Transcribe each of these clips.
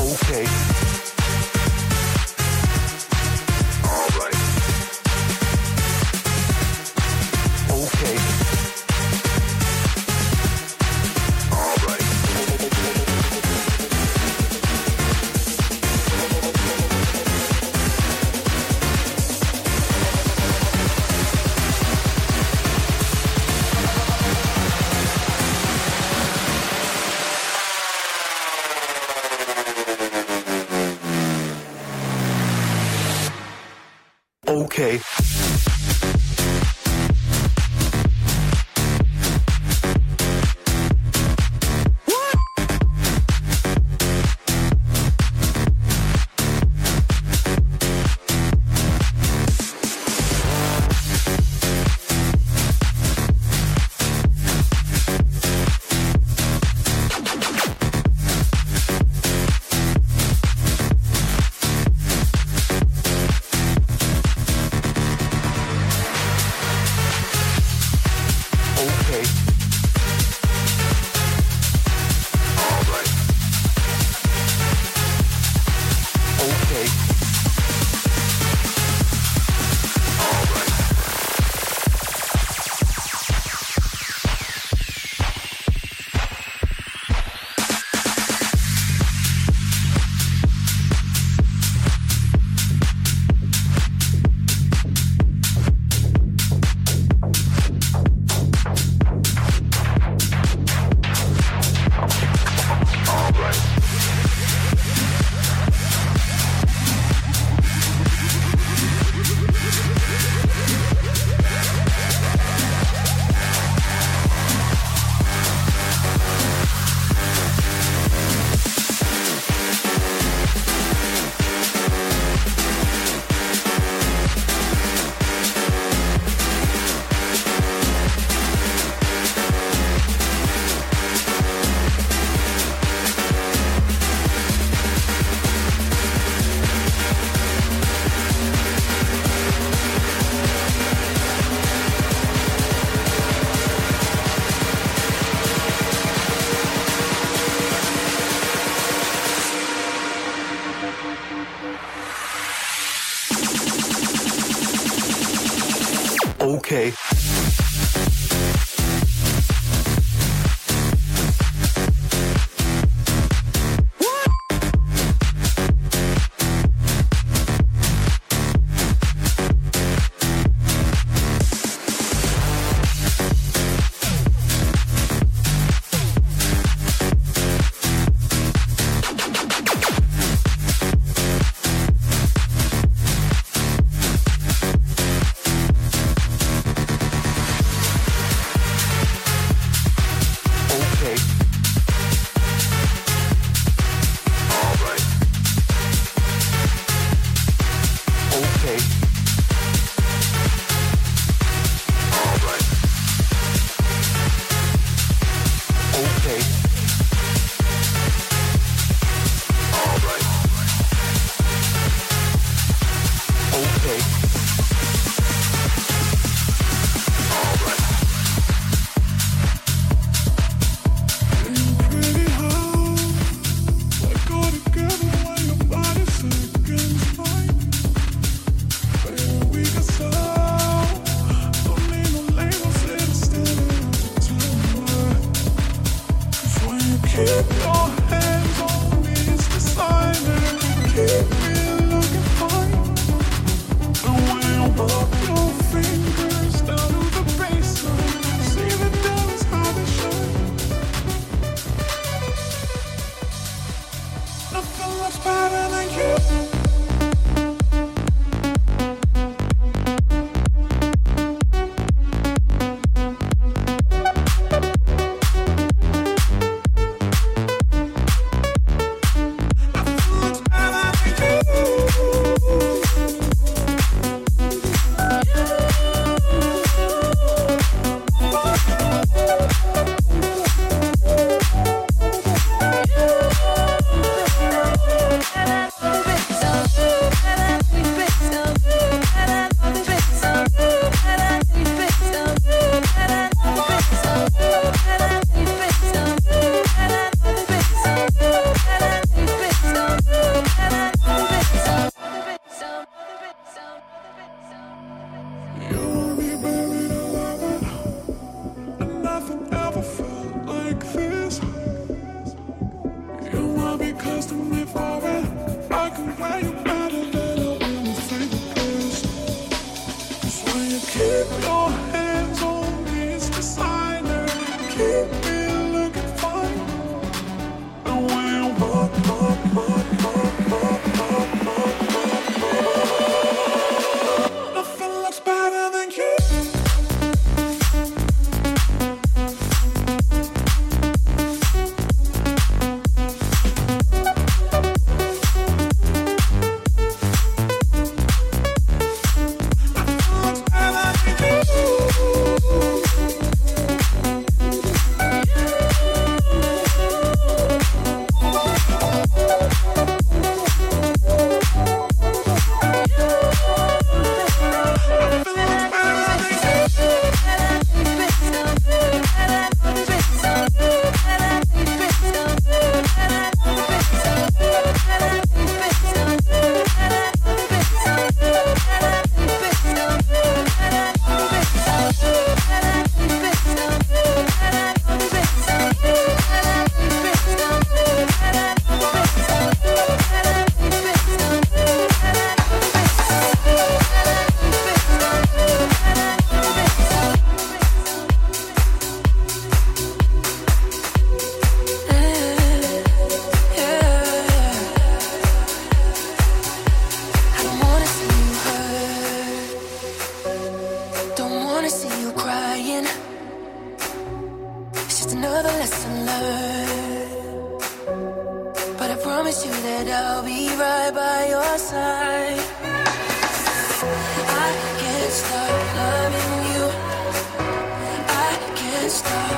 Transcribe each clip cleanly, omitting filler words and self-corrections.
Okay. All right. Okay. All right. Okay. Okay. just another lesson learned. But I promise you that I'll be right by your side. I can't stop loving you. I can't stop.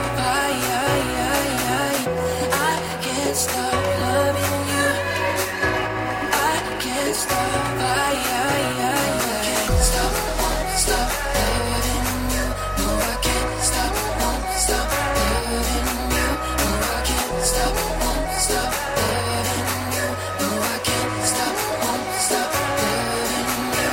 I can't stop loving you. I can't stop. I can't stop, won't stop loving you. No, I can't stop, won't stop loving you. No, I can't stop, won't stop loving you. No, I can't stop, won't stop loving you.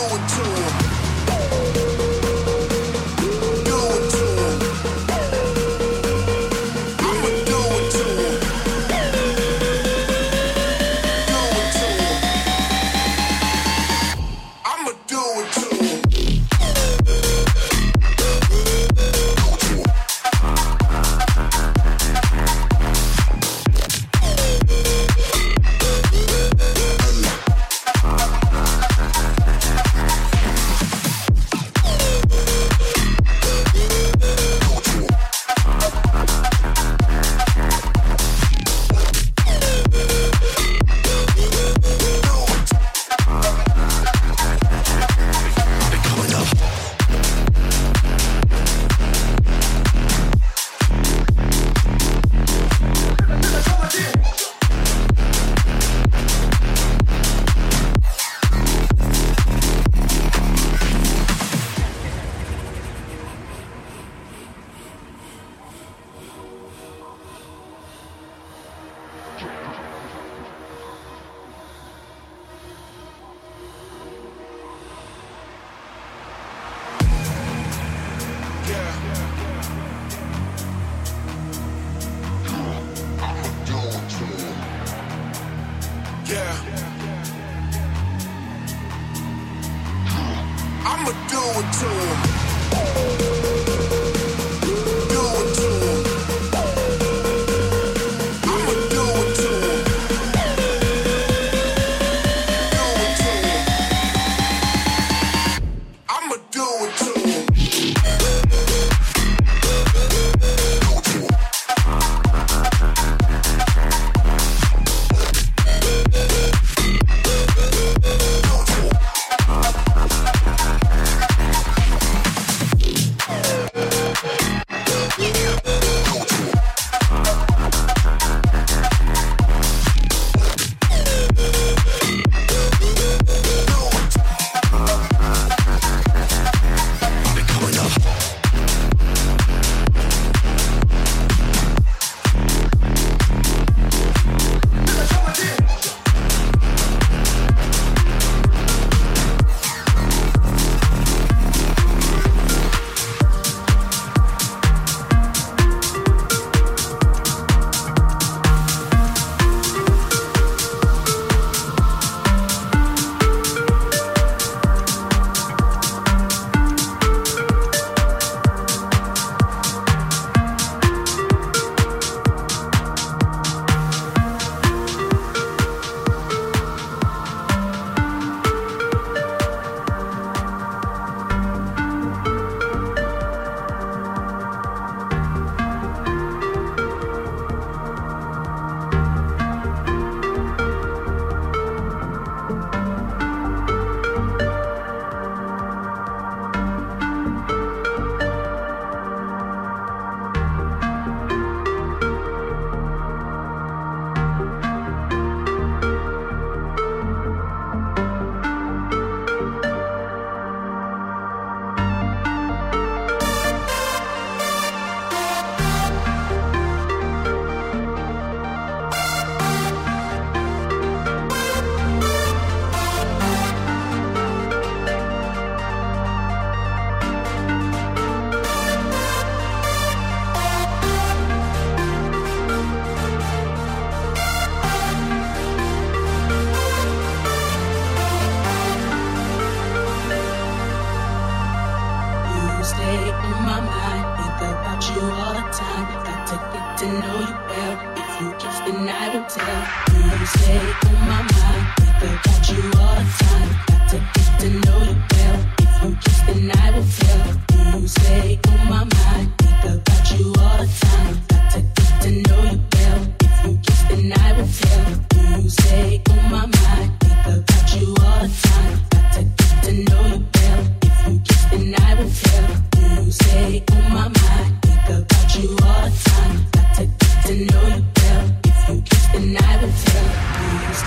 To know you well, if you kiss, then I will tell.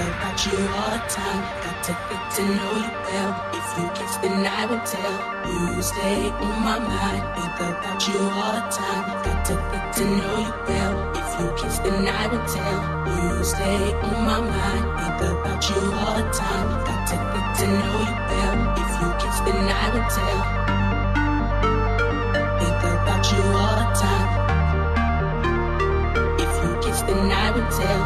about you all the time. Got to get to know you well. If you kiss, then I will tell. You stay on my mind. Think about you all the time. Got to get to know you well. If you kiss, then I will tell. You stay on my mind. Think about you all the time. Got to get to know you well. If you kiss, then I will tell. Think about you all the time. If you kiss, then I will tell.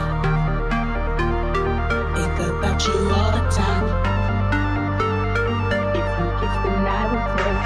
Think about you all the time. If you kiss, then I will tell.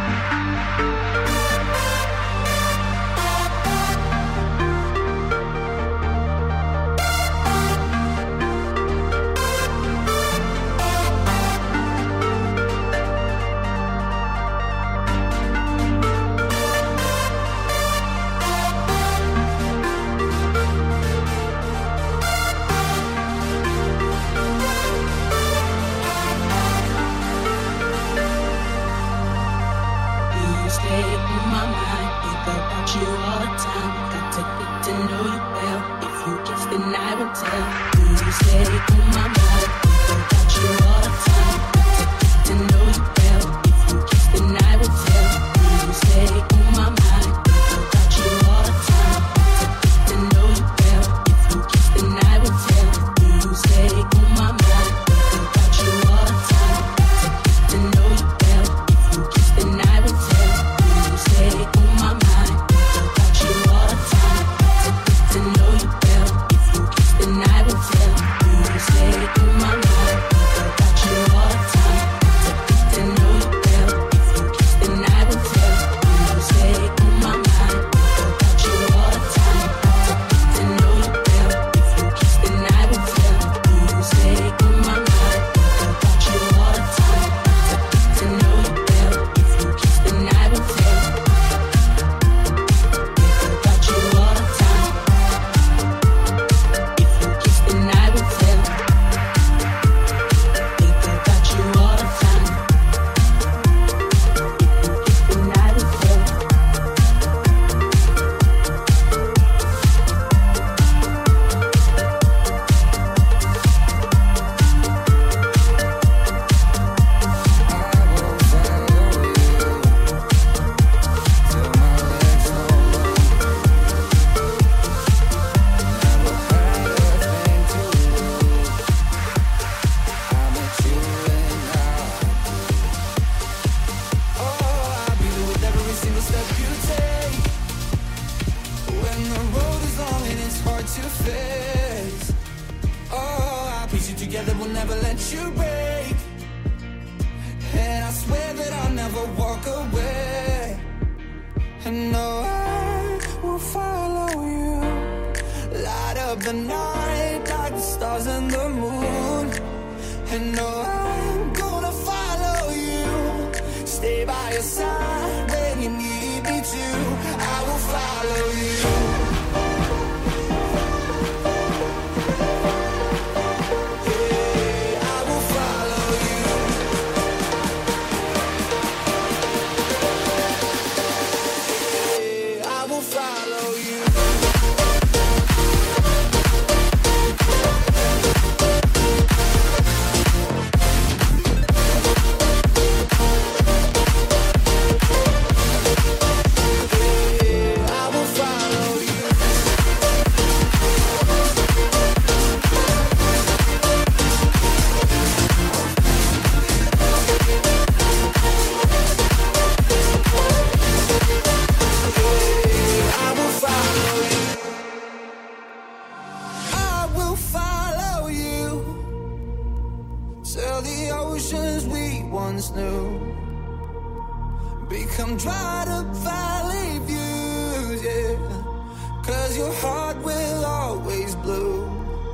Become dried up valley views, yeah. 'Cause your heart will always bloom.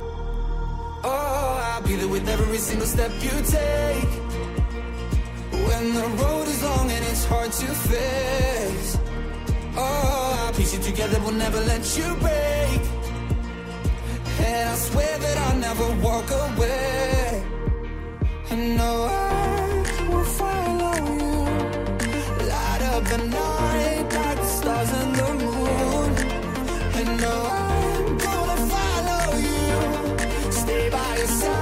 Oh, I'll be there with every single step you take. When the road is long and it's hard to face. Oh, I'll piece you together, we'll never let you break. And I swear that I'll never walk away. And no, I will follow you. Light up the night like the stars and the moon. And no, I'm gonna follow you. Stay by your side.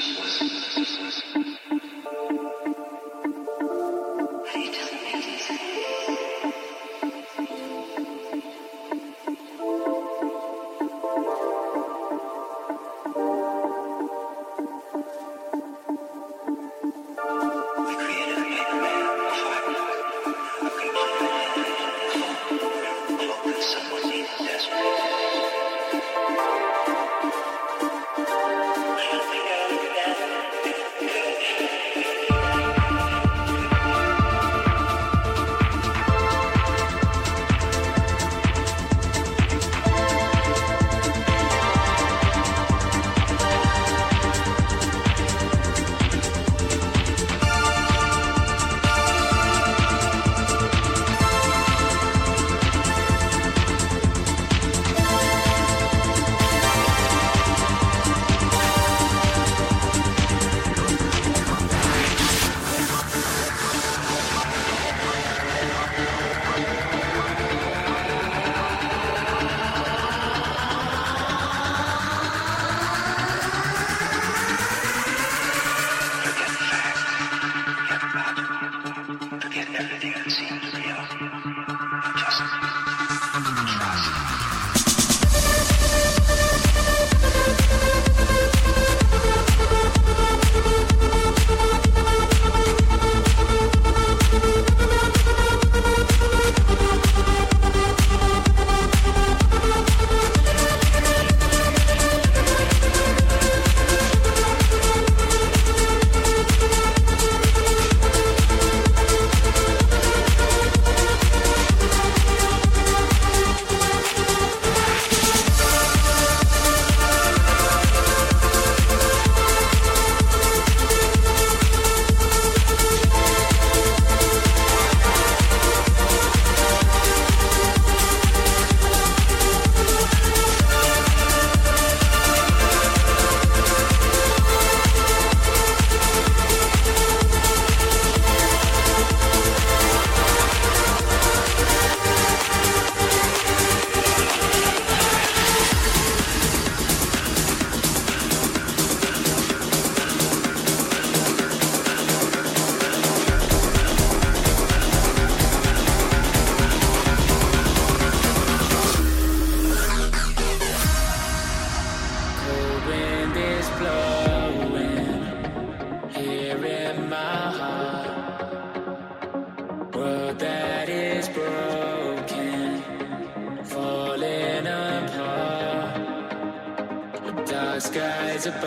skies above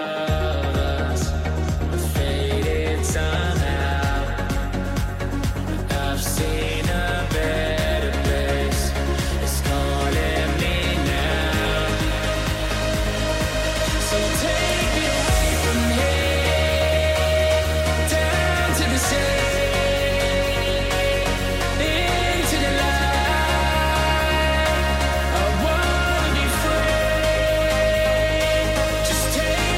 us are faded somehow. I've seen a better place. It's calling me now. So take me away from here, down to the sea, into the light. I wanna be free. Just take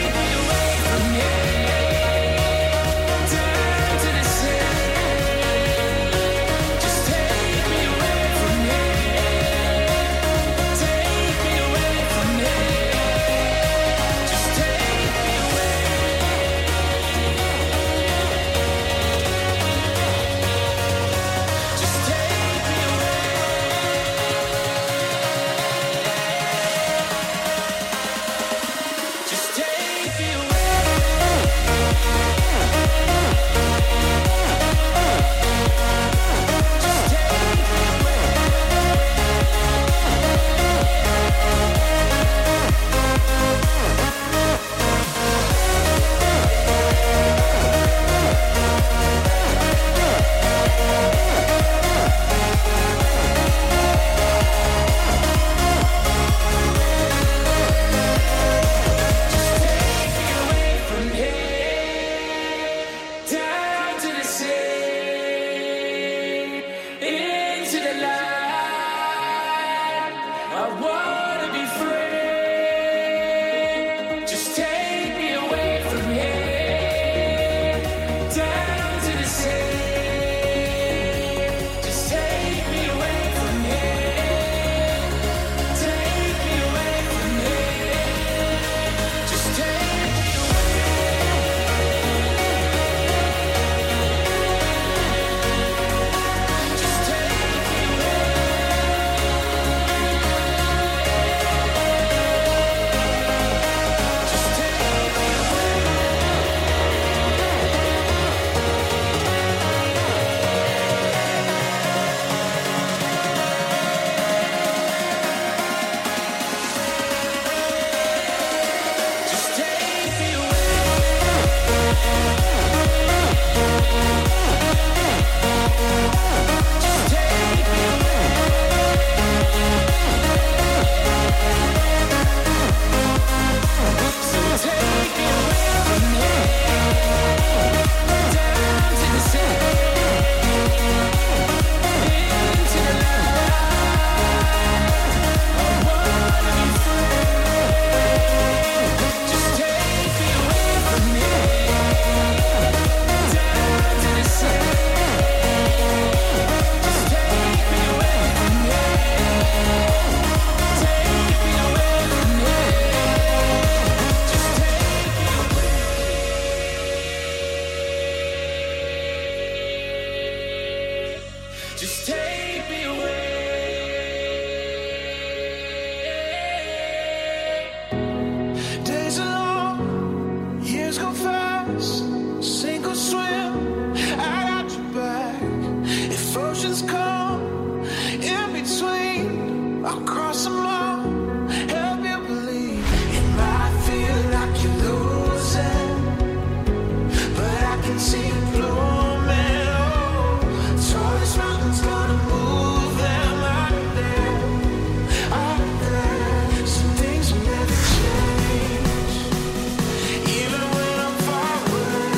us. Sink or swim, I got your back. If oceans come in between, I'll cross them all. Help you believe. It might feel like you're losing, but I can see it blooming. Oh, tallest mountain's gonna move them out there, out there. Some things will never change, even when I'm far away.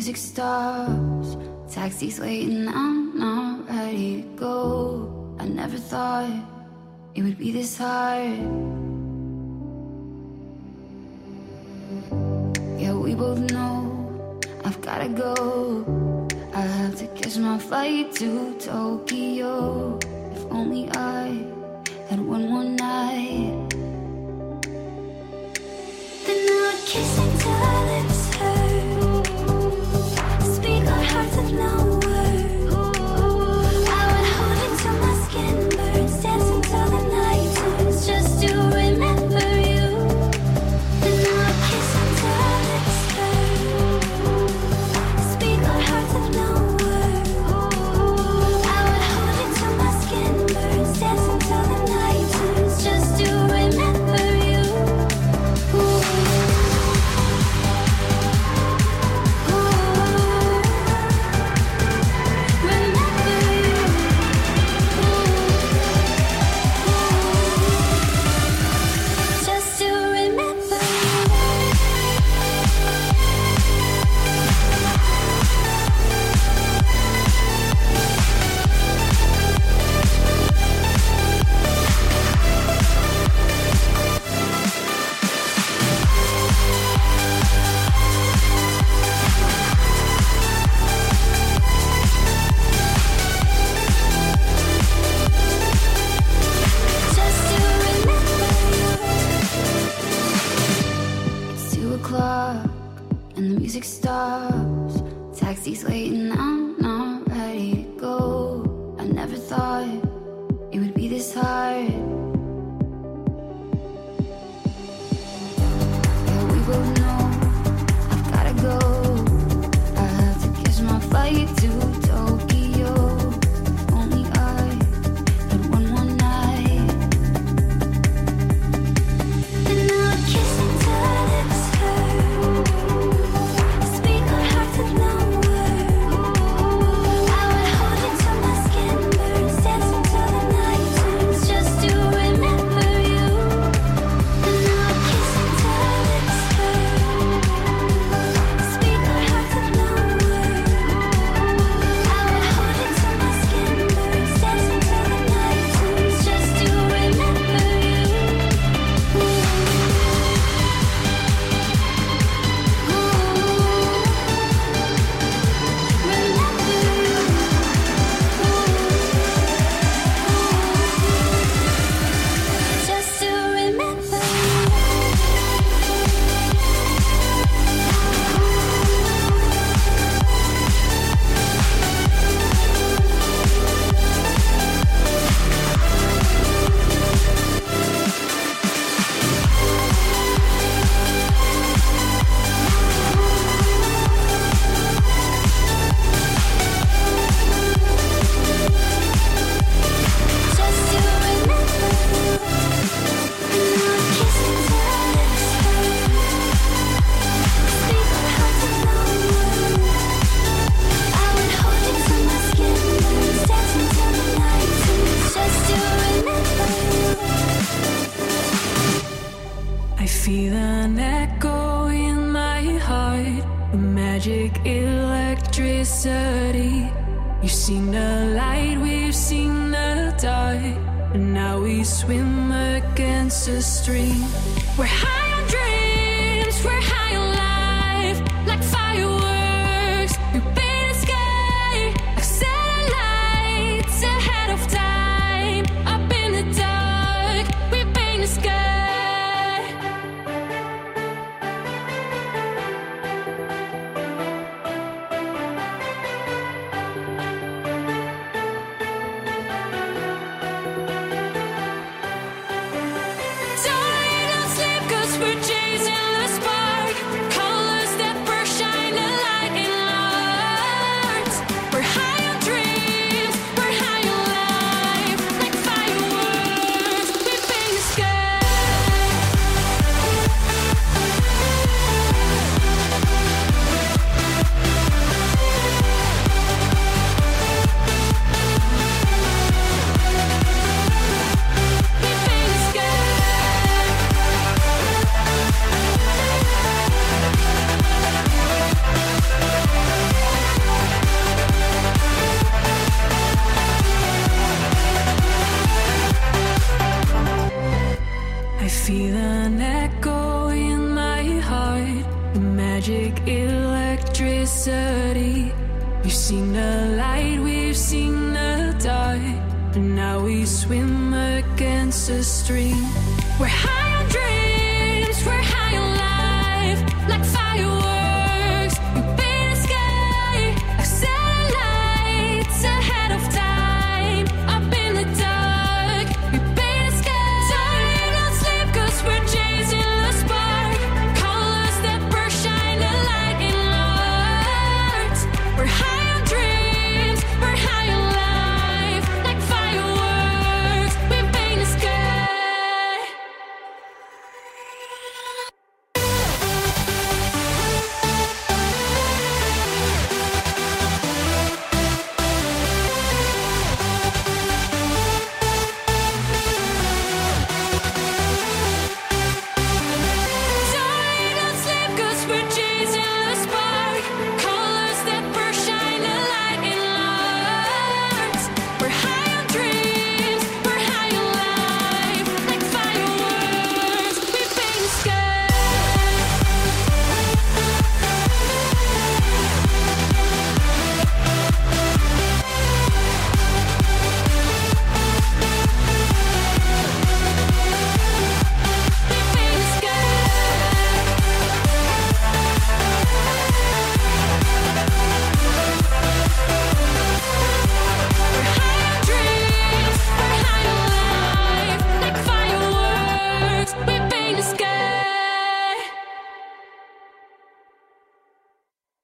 music stops, taxi's waiting, I'm not ready to go. I never thought it would be this hard. Yeah, we both know I've gotta go. I have to catch my flight to Tokyo. If only I had one more night. Then I would kiss until our lips hurt, speak our hearts with no words. I would hold you till my skin burns, dance until the night turns, just to remember you. Then I would kiss until our lips hurt, speak our hearts with no words. I would hold you till my skin burns, dance until the night turns, just to remember you. Just to remember It's 2 o'clock and the music stops. Taxi's waiting, I'm not ready to go. I never thought it would be this hard. Yeah, we both know I've gotta go. I have to catch my flight to Tokyo. If only I had one more night. Then I would kiss until our lips hurt, speak our hearts with no words. I would hold you till my skin burns, dance until the night turns, just to remember you. Then I would kiss until our lips hurt, speak our hearts with no words. I would hold you till my skin burns, dance until the night turns, just to remember you. Just to remember. Just to remember. And I would kiss until our lips hurt, speak our hearts with no words. I would hold you till my skin burns, dance until the night turns, just to remember you. I feel an echo in my heart, a magic electricity. You've seen the light, we've seen the dark, and now we swim against the stream. We're high on dreams, we're high on life, like fireworks. We paint the sky, like satellites ahead of time. Up in the dark, we paint the sky. Don't sleep 'cause we're chasing the spark. city. We've seen the light, we've seen the dark, and now we swim against the stream. We're high on dreams.